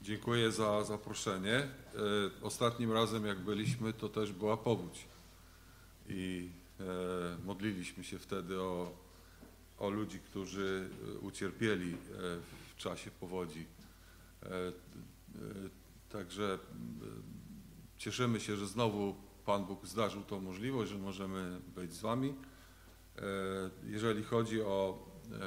Dziękuję za zaproszenie. Ostatnim razem jak byliśmy, to też była powódź i modliliśmy się wtedy o ludzi, którzy ucierpieli w czasie powodzi. Także cieszymy się, że znowu Pan Bóg zdarzył tą możliwość, że możemy być z Wami. Jeżeli chodzi o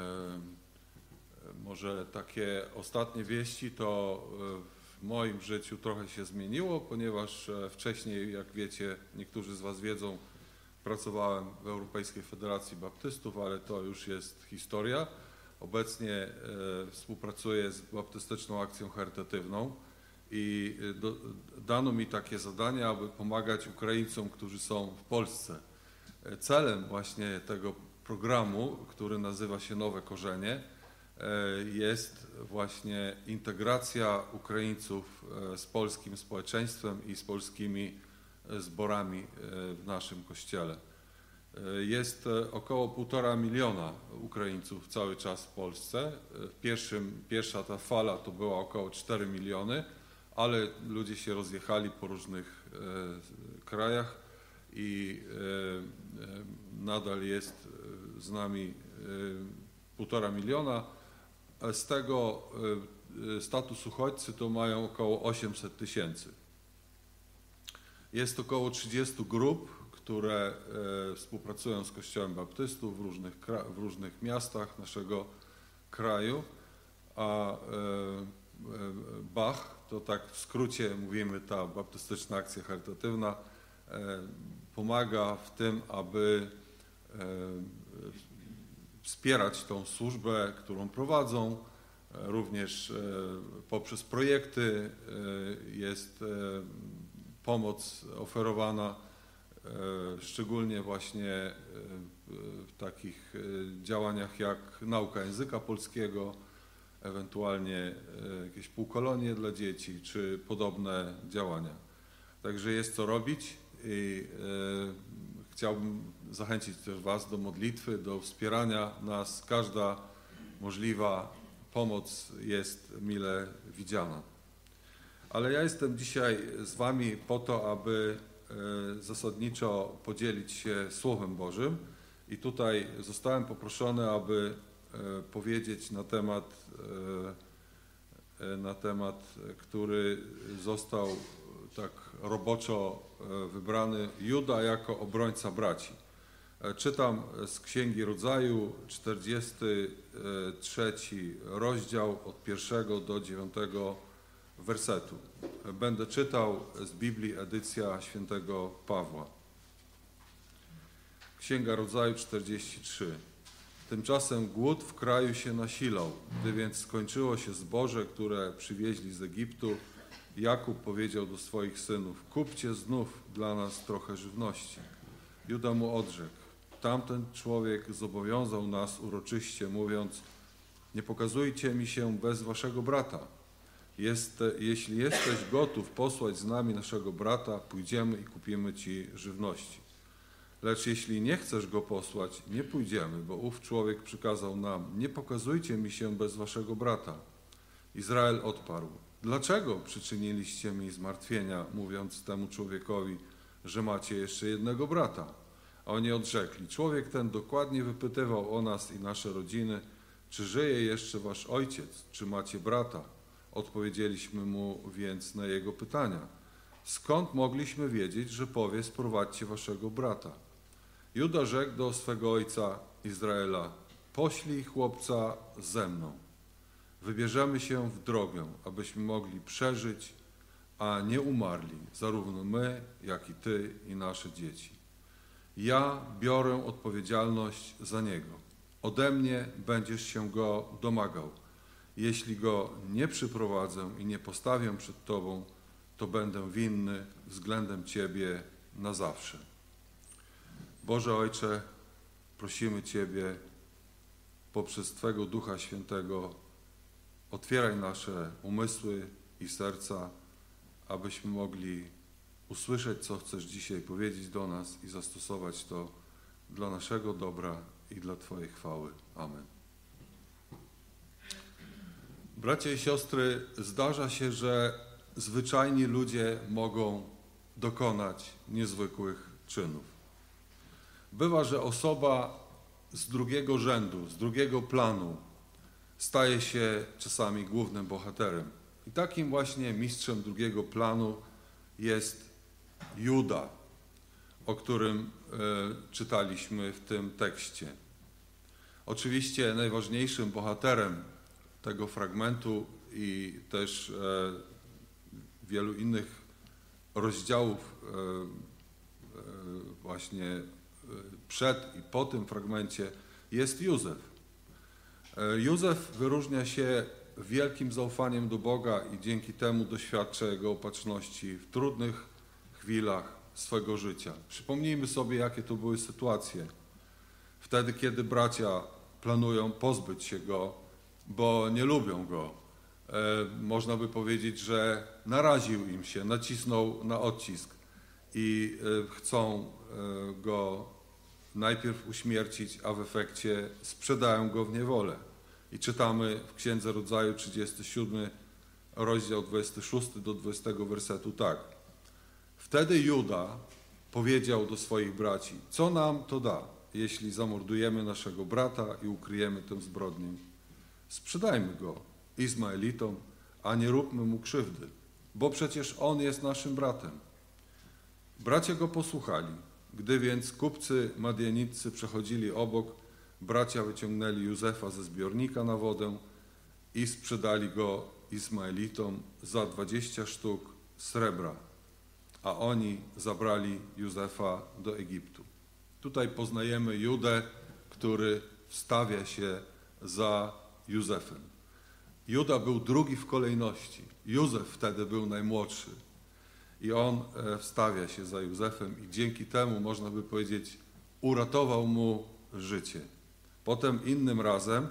może takie ostatnie wieści, to w moim życiu trochę się zmieniło, ponieważ wcześniej, jak wiecie, niektórzy z Was wiedzą, pracowałem w Europejskiej Federacji Baptystów, ale to już jest historia. Obecnie współpracuję z Baptystyczną Akcją Charytatywną i dano mi takie zadanie, aby pomagać Ukraińcom, którzy są w Polsce. Celem właśnie tego programu, który nazywa się Nowe Korzenie, jest właśnie integracja Ukraińców z polskim społeczeństwem i z polskimi zborami w naszym kościele. Jest około 1,5 miliona Ukraińców cały czas w Polsce. Pierwsza ta fala to była około 4 miliony, ale ludzie się rozjechali po różnych krajach i nadal jest z nami 1,5 miliona. Z tego status uchodźcy to mają około 800 tysięcy. Jest około 30 grup, które współpracują z Kościołem Baptystów w różnych miastach naszego kraju, a BACH, to tak w skrócie mówimy, ta Baptystyczna Akcja Charytatywna, pomaga w tym, aby wspierać tą służbę, którą prowadzą, również poprzez projekty jest pomoc oferowana, szczególnie właśnie w takich działaniach jak nauka języka polskiego, ewentualnie jakieś półkolonie dla dzieci, czy podobne działania. Także jest co robić i chciałbym zachęcić też Was do modlitwy, do wspierania nas. Każda możliwa pomoc jest mile widziana. Ale ja jestem dzisiaj z Wami po to, aby zasadniczo podzielić się Słowem Bożym i tutaj zostałem poproszony, aby powiedzieć na temat, który został tak roboczo wybrany, Juda jako obrońca braci. Czytam z Księgi Rodzaju, 43 rozdział od 1 do 9 wersetu. Będę czytał z Biblii edycja świętego Pawła. Księga Rodzaju 43. Tymczasem głód w kraju się nasilał. Gdy więc skończyło się zboże, które przywieźli z Egiptu, Jakub powiedział do swoich synów: kupcie znów dla nas trochę żywności. Juda mu odrzekł: tamten człowiek zobowiązał nas uroczyście, mówiąc: nie pokazujcie mi się bez waszego brata. Jeśli jesteś gotów posłać z nami naszego brata, pójdziemy i kupimy ci żywności. Lecz jeśli nie chcesz go posłać, nie pójdziemy, bo ów człowiek przykazał nam: nie pokazujcie mi się bez waszego brata. Izrael odparł: dlaczego przyczyniliście mi zmartwienia, mówiąc temu człowiekowi, że macie jeszcze jednego brata? A oni odrzekli: człowiek ten dokładnie wypytywał o nas i nasze rodziny, czy żyje jeszcze wasz ojciec, czy macie brata? Odpowiedzieliśmy mu więc na jego pytania: skąd mogliśmy wiedzieć, że powie: sprowadźcie waszego brata? Juda rzekł do swego ojca Izraela: poślij chłopca ze mną. Wybierzemy się w drogę, abyśmy mogli przeżyć, a nie umarli, zarówno my, jak i ty i nasze dzieci. Ja biorę odpowiedzialność za niego. Ode mnie będziesz się go domagał. Jeśli go nie przyprowadzę i nie postawię przed tobą, to będę winny względem ciebie na zawsze. Boże Ojcze, prosimy Ciebie poprzez Twego Ducha Świętego, otwieraj nasze umysły i serca, abyśmy mogli usłyszeć, co chcesz dzisiaj powiedzieć do nas i zastosować to dla naszego dobra i dla Twojej chwały. Amen. Bracia i siostry, zdarza się, że zwyczajni ludzie mogą dokonać niezwykłych czynów. Bywa, że osoba z drugiego rzędu, z drugiego planu staje się czasami głównym bohaterem. I takim właśnie mistrzem drugiego planu jest Juda, o którym czytaliśmy w tym tekście. Oczywiście najważniejszym bohaterem tego fragmentu i też wielu innych rozdziałów właśnie przed i po tym fragmencie jest Józef. Józef wyróżnia się wielkim zaufaniem do Boga i dzięki temu doświadcza Jego opatrzności w trudnych chwilach swego życia. Przypomnijmy sobie, jakie to były sytuacje. Wtedy, kiedy bracia planują pozbyć się Go, bo nie lubią Go. Można by powiedzieć, że naraził im się, nacisnął na odcisk i chcą Go najpierw uśmiercić, a w efekcie sprzedają Go w niewolę. I czytamy w Księdze Rodzaju 37, rozdział 26 do 20 wersetu tak. Wtedy Juda powiedział do swoich braci, co nam to da, jeśli zamordujemy naszego brata i ukryjemy tę zbrodnię? Sprzedajmy go Izmaelitom, a nie róbmy mu krzywdy, bo przecież on jest naszym bratem. Bracia go posłuchali. Gdy więc kupcy madianitcy przechodzili obok, bracia wyciągnęli Józefa ze zbiornika na wodę i sprzedali go Izmaelitom za 20 sztuk srebra, a oni zabrali Józefa do Egiptu. Tutaj poznajemy Judę, który wstawia się za Józefem. Juda był drugi w kolejności. Józef wtedy był najmłodszy. I on wstawia się za Józefem i dzięki temu, można by powiedzieć, uratował mu życie. Potem innym razem,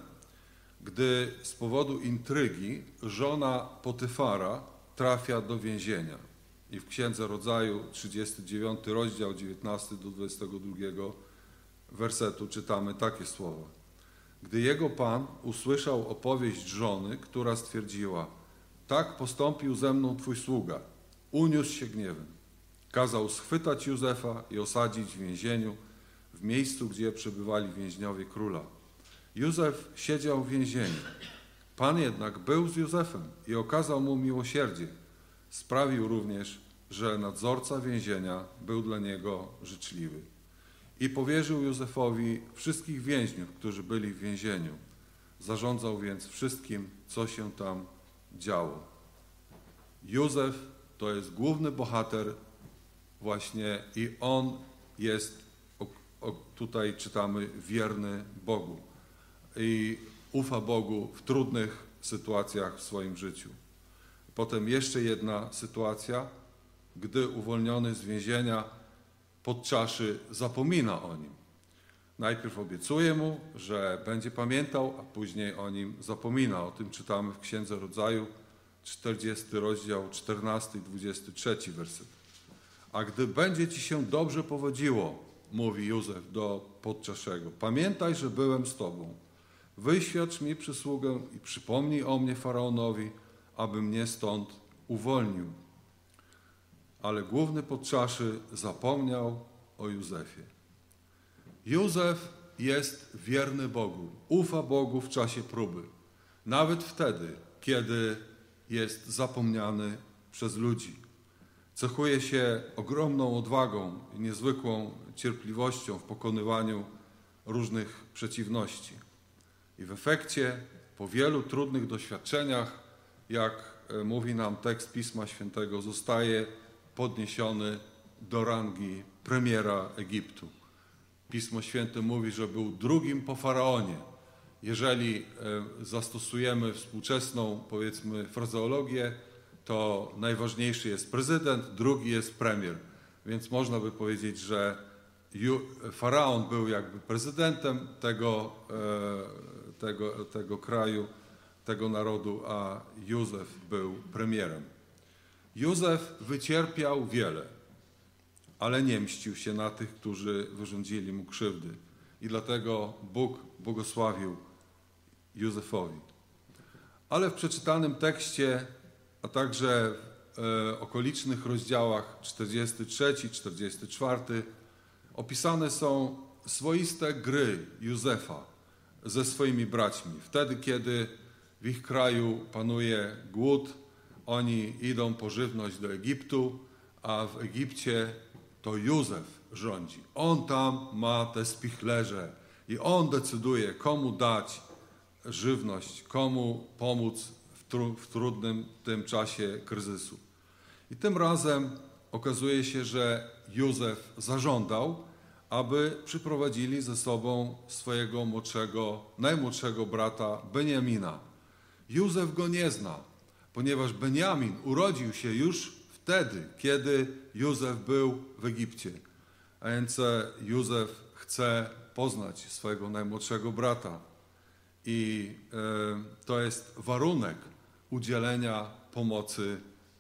gdy z powodu intrygi żona Potyfara trafia do więzienia. I w Księdze Rodzaju 39 rozdział 19 do 22 wersetu czytamy takie słowa. Gdy jego pan usłyszał opowieść żony, która stwierdziła, tak postąpił ze mną twój sługa, uniósł się gniewem. Kazał schwytać Józefa i osadzić w więzieniu, w miejscu, gdzie przebywali więźniowie króla. Józef siedział w więzieniu. Pan jednak był z Józefem i okazał mu miłosierdzie. Sprawił również, że nadzorca więzienia był dla niego życzliwy. I powierzył Józefowi wszystkich więźniów, którzy byli w więzieniu. Zarządzał więc wszystkim, co się tam działo. Józef to jest główny bohater właśnie i on jest, tutaj czytamy, wierny Bogu i ufa Bogu w trudnych sytuacjach w swoim życiu. Potem jeszcze jedna sytuacja, gdy uwolniony z więzienia pod czaszy zapomina o nim. Najpierw obiecuje mu, że będzie pamiętał, a później o nim zapomina. O tym czytamy w Księdze Rodzaju, 40 rozdział, 14 i 23 werset. A gdy będzie ci się dobrze powodziło, mówi Józef do podczaszego, pamiętaj, że byłem z tobą. Wyświadcz mi przysługę i przypomnij o mnie Faraonowi, aby mnie stąd uwolnił. Ale główny podczaszy zapomniał o Józefie. Józef jest wierny Bogu, ufa Bogu w czasie próby. Nawet wtedy, kiedy jest zapomniany przez ludzi. Cechuje się ogromną odwagą i niezwykłą cierpliwością w pokonywaniu różnych przeciwności. I w efekcie, po wielu trudnych doświadczeniach, jak mówi nam tekst Pisma Świętego, zostaje podniesiony do rangi premiera Egiptu. Pismo Święte mówi, że był drugim po Faraonie. Jeżeli zastosujemy współczesną, powiedzmy, frazeologię, to najważniejszy jest prezydent, drugi jest premier. Więc można by powiedzieć, że Faraon był jakby prezydentem tego kraju, tego narodu, a Józef był premierem. Józef wycierpiał wiele, ale nie mścił się na tych, którzy wyrządzili mu krzywdy. I dlatego Bóg błogosławił Józefowi. Ale w przeczytanym tekście, a także w okolicznych rozdziałach 43, 44 opisane są swoiste gry Józefa ze swoimi braćmi. Wtedy, kiedy w ich kraju panuje głód, oni idą po żywność do Egiptu, a w Egipcie to Józef rządzi. On tam ma te spichlerze i on decyduje, komu dać żywność, komu pomóc w trudnym tym czasie kryzysu. I tym razem okazuje się, że Józef zażądał, aby przyprowadzili ze sobą swojego najmłodszego brata Beniamina. Józef go nie zna, ponieważ Beniamin urodził się już wtedy, kiedy Józef był w Egipcie. A więc Józef chce poznać swojego najmłodszego brata. I to jest warunek udzielenia pomocy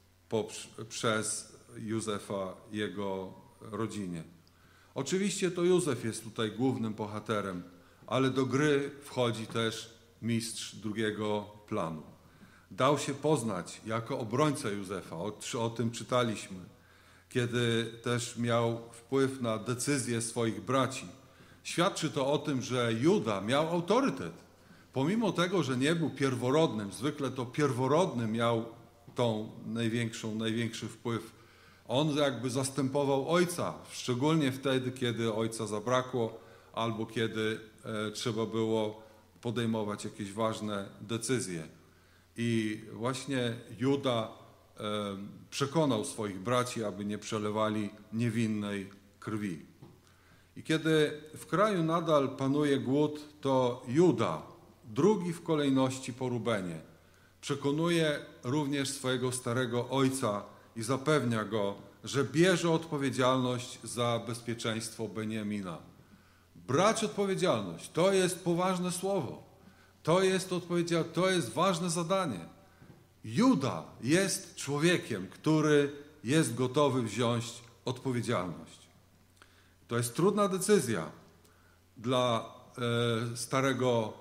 przez Józefa jego rodzinie. Oczywiście to Józef jest tutaj głównym bohaterem, ale do gry wchodzi też mistrz drugiego planu. Dał się poznać jako obrońca Józefa, o tym czytaliśmy, kiedy też miał wpływ na decyzje swoich braci. Świadczy to o tym, że Juda miał autorytet. Pomimo tego, że nie był pierworodnym, zwykle to pierworodny miał największy wpływ. On jakby zastępował ojca, szczególnie wtedy, kiedy ojca zabrakło albo kiedy trzeba było podejmować jakieś ważne decyzje. I właśnie Juda przekonał swoich braci, aby nie przelewali niewinnej krwi. I kiedy w kraju nadal panuje głód, to Juda, drugi w kolejności po Rubenie, przekonuje również swojego starego ojca i zapewnia go, że bierze odpowiedzialność za bezpieczeństwo Beniamina. Brać odpowiedzialność, to jest poważne słowo. To jest ważne zadanie. Juda jest człowiekiem, który jest gotowy wziąć odpowiedzialność. To jest trudna decyzja dla starego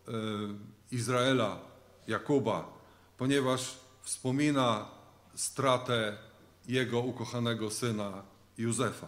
Izraela, Jakuba, ponieważ wspomina stratę jego ukochanego syna Józefa.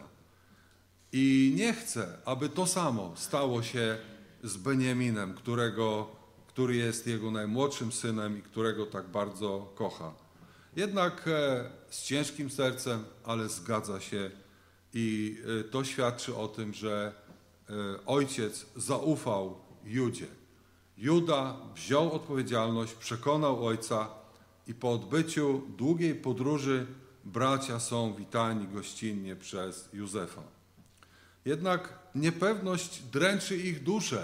I nie chce, aby to samo stało się z Beniaminem, który jest jego najmłodszym synem i którego tak bardzo kocha. Jednak z ciężkim sercem, ale zgadza się i to świadczy o tym, że ojciec zaufał Judzie. Juda wziął odpowiedzialność, przekonał ojca i po odbyciu długiej podróży bracia są witani gościnnie przez Józefa. Jednak niepewność dręczy ich duszę,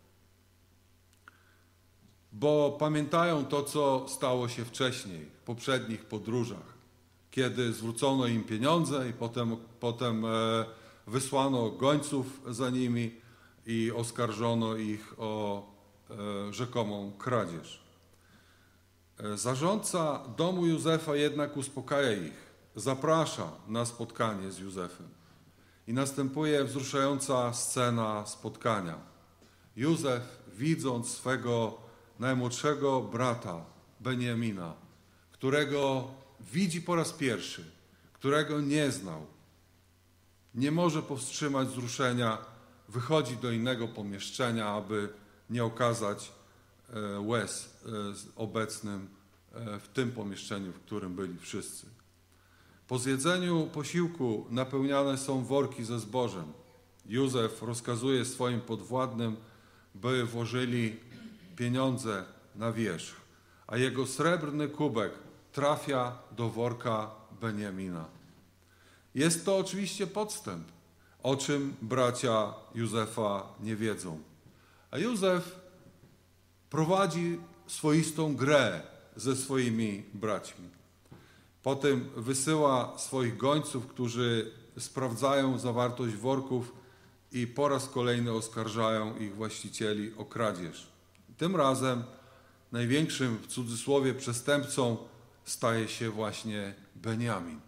bo pamiętają to, co stało się wcześniej, w poprzednich podróżach, kiedy zwrócono im pieniądze i potem wysłano gońców za nimi i oskarżono ich o rzekomą kradzież. Zarządca domu Józefa jednak uspokaja ich, zaprasza na spotkanie z Józefem. I następuje wzruszająca scena spotkania. Józef, widząc swego najmłodszego brata Beniamina, którego widzi po raz pierwszy, którego nie znał, nie może powstrzymać wzruszenia, wychodzi do innego pomieszczenia, aby nie okazać łez obecnym w tym pomieszczeniu, w którym byli wszyscy. Po zjedzeniu posiłku napełniane są worki ze zbożem. Józef rozkazuje swoim podwładnym, by włożyli pieniądze na wierzch, a jego srebrny kubek trafia do worka Beniamina. Jest to oczywiście podstęp, o czym bracia Józefa nie wiedzą. A Józef prowadzi swoistą grę ze swoimi braćmi. Potem wysyła swoich gońców, którzy sprawdzają zawartość worków i po raz kolejny oskarżają ich właścicieli o kradzież. Tym razem największym, w cudzysłowie, przestępcą staje się właśnie Beniamin.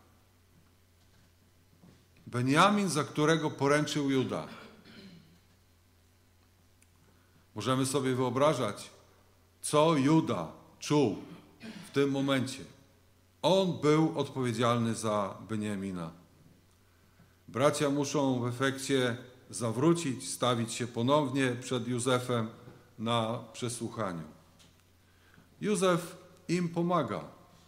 Beniamin, za którego poręczył Juda. Możemy sobie wyobrażać, co Juda czuł w tym momencie. On był odpowiedzialny za Beniamina. Bracia muszą w efekcie zawrócić, stawić się ponownie przed Józefem na przesłuchaniu. Józef im pomaga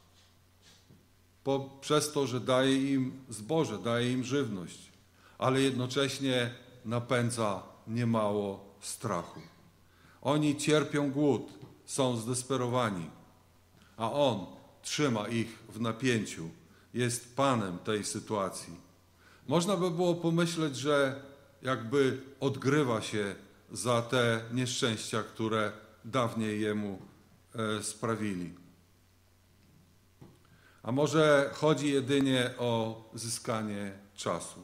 przez to, że daje im zboże, daje im żywność, ale jednocześnie napędza niemało strachu. Oni cierpią głód, są zdesperowani, a on trzyma ich w napięciu, jest panem tej sytuacji. Można by było pomyśleć, że jakby odgrywa się za te nieszczęścia, które dawniej jemu sprawili. A może chodzi jedynie o zyskanie czasu.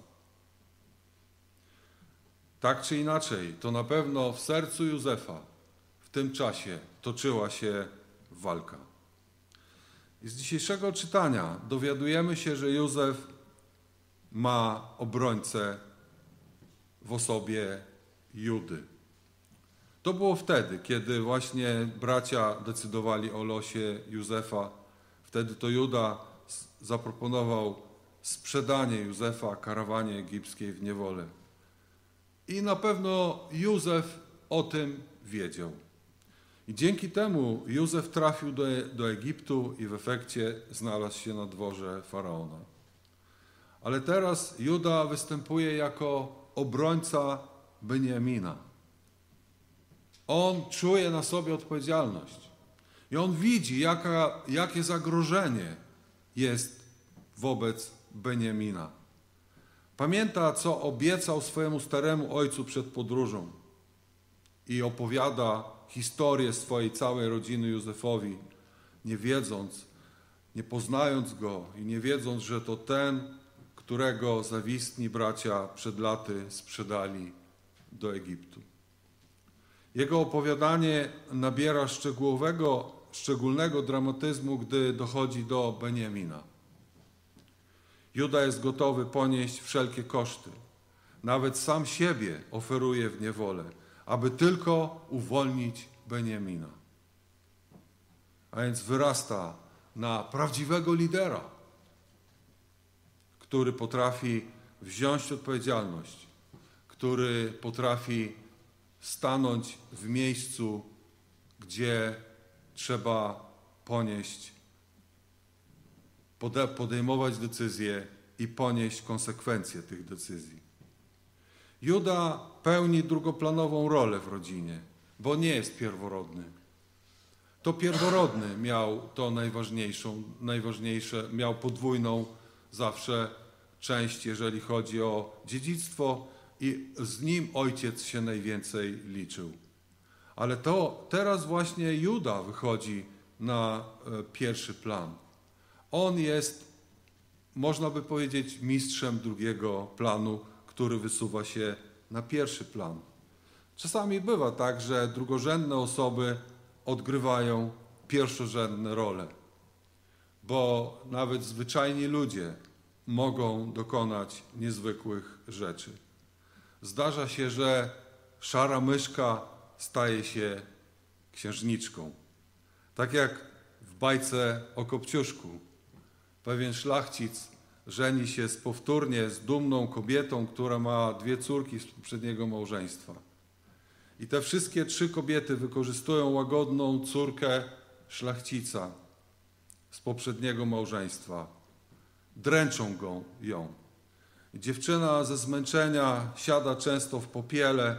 Tak czy inaczej, to na pewno w sercu Józefa w tym czasie toczyła się walka. I z dzisiejszego czytania dowiadujemy się, że Józef ma obrońcę w osobie Judy. To było wtedy, kiedy właśnie bracia decydowali o losie Józefa. Wtedy to Juda zaproponował sprzedanie Józefa karawanie egipskiej w niewolę. I na pewno Józef o tym wiedział. I dzięki temu Józef trafił do Egiptu i w efekcie znalazł się na dworze Faraona. Ale teraz Juda występuje jako obrońca Beniamina. On czuje na sobie odpowiedzialność. I on widzi, jakie zagrożenie jest wobec Beniamina. Pamięta, co obiecał swojemu staremu ojcu przed podróżą i opowiada historię swojej całej rodziny Józefowi, nie wiedząc, nie poznając go i nie wiedząc, że to ten, którego zawistni bracia przed laty sprzedali do Egiptu. Jego opowiadanie nabiera szczególnego dramatyzmu, gdy dochodzi do Beniamina. Juda jest gotowy ponieść wszelkie koszty. Nawet sam siebie oferuje w niewolę, aby tylko uwolnić Beniamina. A więc wyrasta na prawdziwego lidera, który potrafi wziąć odpowiedzialność, który potrafi stanąć w miejscu, gdzie trzeba podejmować decyzje i ponieść konsekwencje tych decyzji. Juda pełni drugoplanową rolę w rodzinie, bo nie jest pierworodny. To pierworodny miał to najważniejsze, miał podwójną zawsze część, jeżeli chodzi o dziedzictwo i z nim ojciec się najwięcej liczył. Ale to teraz właśnie Juda wychodzi na pierwszy plan. On jest, można by powiedzieć, mistrzem drugiego planu, który wysuwa się na pierwszy plan. Czasami bywa tak, że drugorzędne osoby odgrywają pierwszorzędne role, bo nawet zwyczajni ludzie mogą dokonać niezwykłych rzeczy. Zdarza się, że szara myszka staje się księżniczką. Tak jak w bajce o Kopciuszku. Pewien szlachcic żeni się powtórnie z dumną kobietą, która ma 2 córki z poprzedniego małżeństwa. I te wszystkie 3 kobiety wykorzystują łagodną córkę szlachcica z poprzedniego małżeństwa. Dręczą ją. Dziewczyna ze zmęczenia siada często w popiele,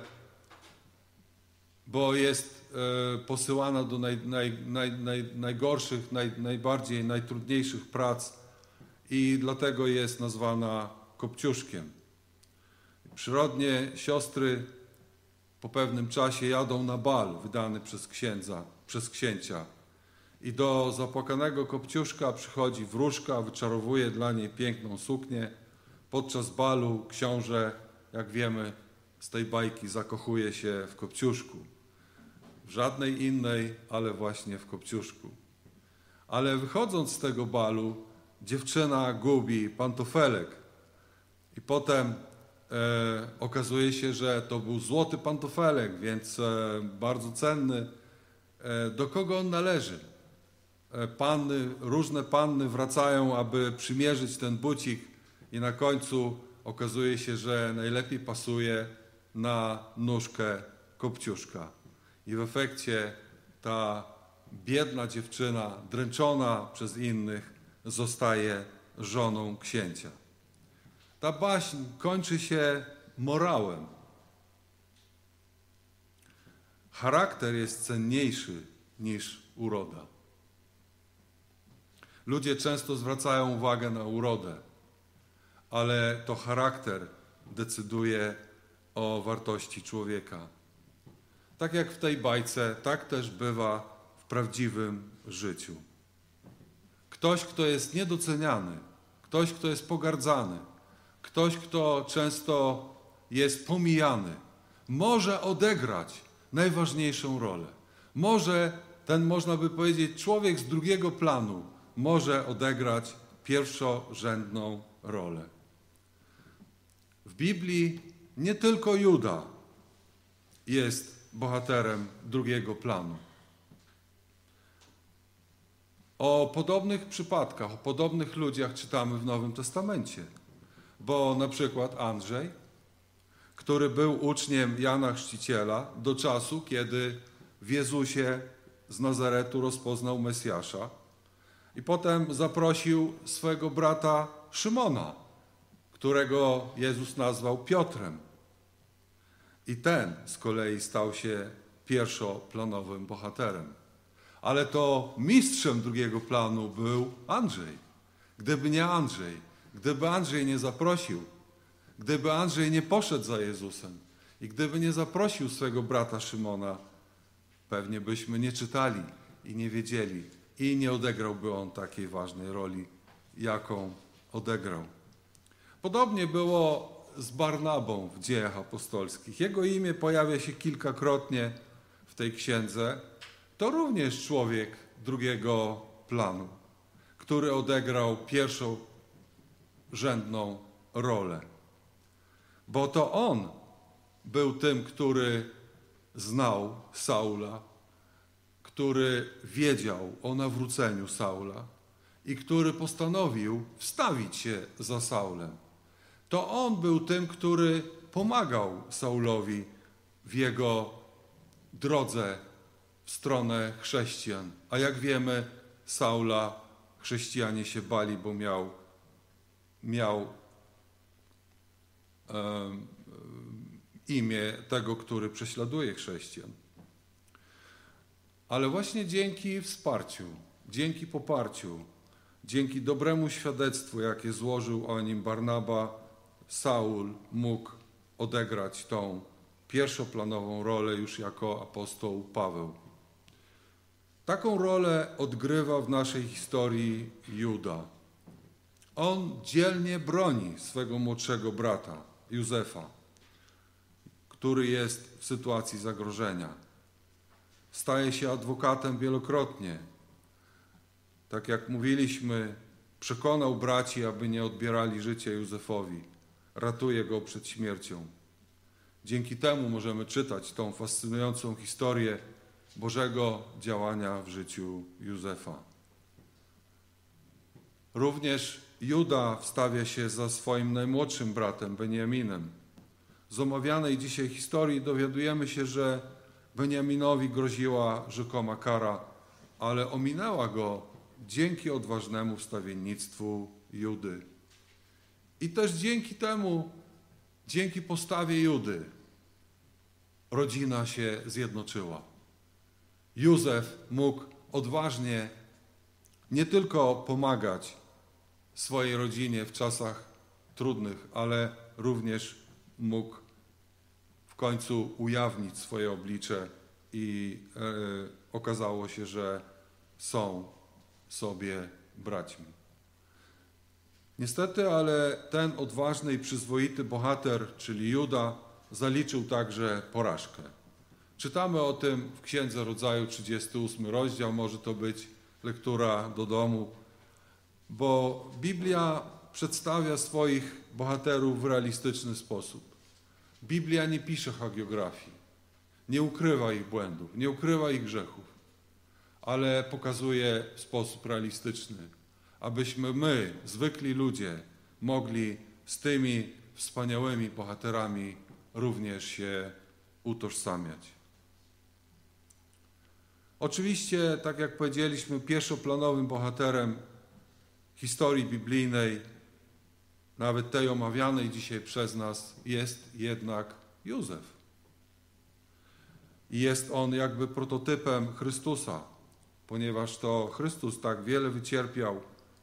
bo jest posyłana do najgorszych, najtrudniejszych prac i dlatego jest nazwana Kopciuszkiem. Przyrodnie siostry po pewnym czasie jadą na bal wydany przez księcia i do zapłakanego Kopciuszka przychodzi wróżka, wyczarowuje dla niej piękną suknię. Podczas balu książę, jak wiemy z tej bajki, zakochuje się w Kopciuszku. W żadnej innej, ale właśnie w Kopciuszku. Ale wychodząc z tego balu, dziewczyna gubi pantofelek. I potem okazuje się, że to był złoty pantofelek, więc bardzo cenny. Do kogo on należy? różne panny wracają, aby przymierzyć ten bucik i na końcu okazuje się, że najlepiej pasuje na nóżkę Kopciuszka. I w efekcie ta biedna dziewczyna, dręczona przez innych, zostaje żoną księcia. Ta baśń kończy się morałem. Charakter jest cenniejszy niż uroda. Ludzie często zwracają uwagę na urodę, ale to charakter decyduje o wartości człowieka. Tak jak w tej bajce, tak też bywa w prawdziwym życiu. Ktoś, kto jest niedoceniany, ktoś, kto jest pogardzany, ktoś, kto często jest pomijany, może odegrać najważniejszą rolę. Może ten, można by powiedzieć, człowiek z drugiego planu może odegrać pierwszorzędną rolę. W Biblii nie tylko Juda jest bohaterem drugiego planu. O podobnych przypadkach, o podobnych ludziach czytamy w Nowym Testamencie. Bo na przykład Andrzej, który był uczniem Jana Chrzciciela do czasu, kiedy w Jezusie z Nazaretu rozpoznał Mesjasza i potem zaprosił swego brata Szymona, którego Jezus nazwał Piotrem. I ten z kolei stał się pierwszoplanowym bohaterem. Ale to mistrzem drugiego planu był Andrzej. Gdyby Andrzej nie zaprosił, gdyby Andrzej nie poszedł za Jezusem i gdyby nie zaprosił swego brata Szymona, pewnie byśmy nie czytali i nie wiedzieli i nie odegrałby on takiej ważnej roli, jaką odegrał. Podobnie było z Barnabą w Dziejach Apostolskich. Jego imię pojawia się kilkakrotnie w tej księdze. To również człowiek drugiego planu, który odegrał pierwszorzędną rolę. Bo to on był tym, który znał Saula, który wiedział o nawróceniu Saula i który postanowił wstawić się za Saulem. To on był tym, który pomagał Saulowi w jego drodze w stronę chrześcijan. A jak wiemy, Saula chrześcijanie się bali, bo miał imię tego, który prześladuje chrześcijan. Ale właśnie dzięki wsparciu, dzięki poparciu, dzięki dobremu świadectwu, jakie złożył o nim Barnaba, Saul mógł odegrać tą pierwszoplanową rolę już jako apostoł Paweł. Taką rolę odgrywa w naszej historii Juda. On dzielnie broni swego młodszego brata, Józefa, który jest w sytuacji zagrożenia. Staje się adwokatem wielokrotnie. Tak jak mówiliśmy, przekonał braci, aby nie odbierali życia Józefowi. Ratuje go przed śmiercią. Dzięki temu możemy czytać tą fascynującą historię Bożego działania w życiu Józefa. Również Juda wstawia się za swoim najmłodszym bratem Beniaminem. Z omawianej dzisiaj historii dowiadujemy się, że Beniaminowi groziła rzekoma kara, ale ominęła go dzięki odważnemu wstawiennictwu Judy. I też dzięki temu, dzięki postawie Judy, rodzina się zjednoczyła. Józef mógł odważnie nie tylko pomagać swojej rodzinie w czasach trudnych, ale również mógł w końcu ujawnić swoje oblicze i okazało się, że są sobie braćmi. Niestety, ale ten odważny i przyzwoity bohater, czyli Juda, zaliczył także porażkę. Czytamy o tym w Księdze Rodzaju, 38 rozdział, może to być lektura do domu, bo Biblia przedstawia swoich bohaterów w realistyczny sposób. Biblia nie pisze hagiografii, nie ukrywa ich błędów, nie ukrywa ich grzechów, ale pokazuje w sposób realistyczny, abyśmy my, zwykli ludzie, mogli z tymi wspaniałymi bohaterami również się utożsamiać. Oczywiście, tak jak powiedzieliśmy, pierwszoplanowym bohaterem historii biblijnej, nawet tej omawianej dzisiaj przez nas, jest jednak Józef. I jest on jakby prototypem Chrystusa, ponieważ to Chrystus tak wiele wycierpiał,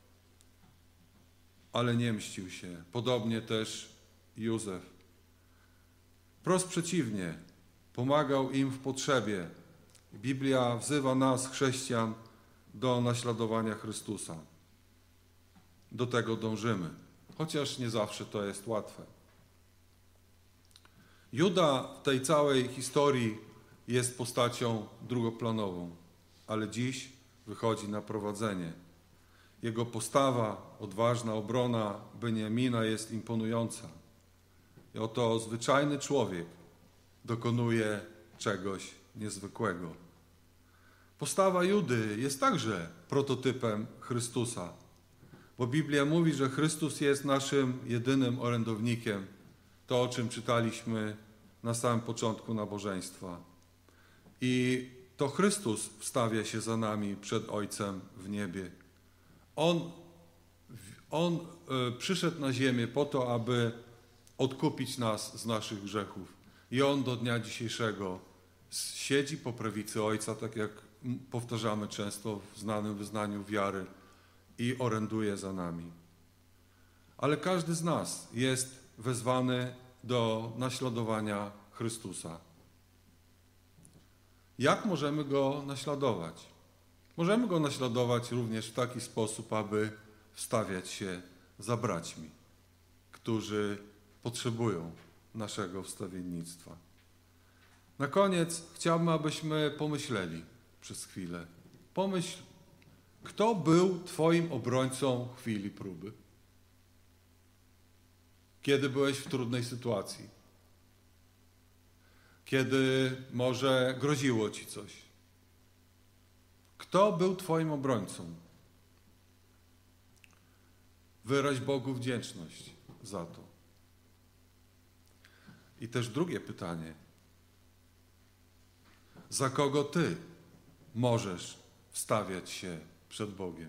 ale nie mścił się. Podobnie też Józef. Wprost przeciwnie, pomagał im w potrzebie. Biblia wzywa nas, chrześcijan, do naśladowania Chrystusa. Do tego dążymy, chociaż nie zawsze to jest łatwe. Juda w tej całej historii jest postacią drugoplanową, ale dziś wychodzi na prowadzenie. Jego postawa, odważna obrona Beniamina jest imponująca. I oto zwyczajny człowiek dokonuje czegoś niezwykłego. Postawa Judy jest także prototypem Chrystusa, bo Biblia mówi, że Chrystus jest naszym jedynym orędownikiem. To, o czym czytaliśmy na samym początku nabożeństwa. I to Chrystus wstawia się za nami przed Ojcem w niebie. On przyszedł na ziemię po to, aby odkupić nas z naszych grzechów. I On do dnia dzisiejszego siedzi po prawicy Ojca, tak jak powtarzamy często w znanym wyznaniu wiary, i oręduje za nami. Ale każdy z nas jest wezwany do naśladowania Chrystusa. Jak możemy Go naśladować? Możemy Go naśladować również w taki sposób, aby wstawiać się za braćmi, którzy potrzebują naszego wstawiennictwa. Na koniec chciałbym, abyśmy pomyśleli przez chwilę. Pomyśl, kto był Twoim obrońcą w chwili próby? Kiedy byłeś w trudnej sytuacji? Kiedy może groziło Ci coś? Kto był Twoim obrońcą? Wyraź Bogu wdzięczność za to. I też drugie pytanie. Za kogo Ty możesz wstawiać się przed Bogiem?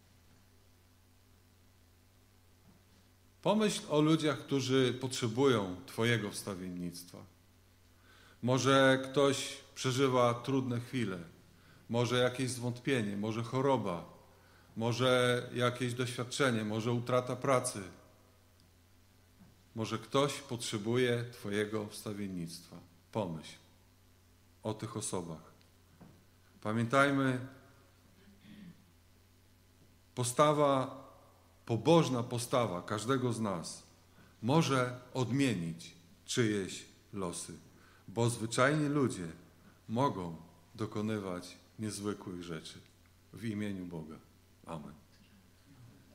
Pomyśl o ludziach, którzy potrzebują Twojego wstawiennictwa. Może ktoś przeżywa trudne chwile, może jakieś zwątpienie, może choroba, może jakieś doświadczenie, może utrata pracy. Może ktoś potrzebuje Twojego wstawiennictwa. Pomyśl o tych osobach. Pamiętajmy, pobożna postawa każdego z nas może odmienić czyjeś losy, bo zwyczajni ludzie mogą dokonywać niezwykłych rzeczy w imieniu Boga. Amen.